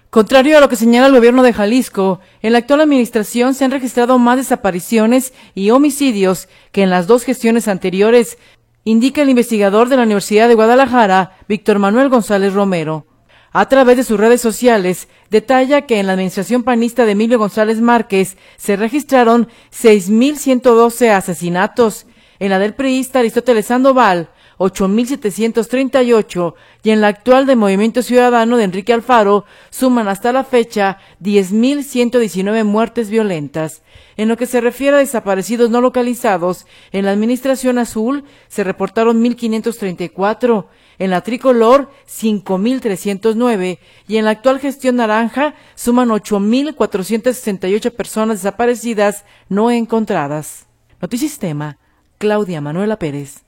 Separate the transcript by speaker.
Speaker 1: Contrario a lo que señala el gobierno de Jalisco, en la actual administración se han registrado más desapariciones y homicidios que en las 2 gestiones anteriores, indica el investigador de la Universidad de Guadalajara, Víctor Manuel González Romero. A través de sus redes sociales, detalla que en la administración panista de Emilio González Márquez se registraron 6,112 asesinatos, en la del priista Aristóteles Sandoval, 8,738, y en la actual de Movimiento Ciudadano de Enrique Alfaro suman hasta la fecha 10,119 muertes violentas. En lo que se refiere a desaparecidos no localizados, en la administración azul se reportaron 1,534, en la tricolor 5,309 y en la actual gestión naranja suman 8,468 personas desaparecidas no encontradas. Notisistema, Claudia Manuela Pérez.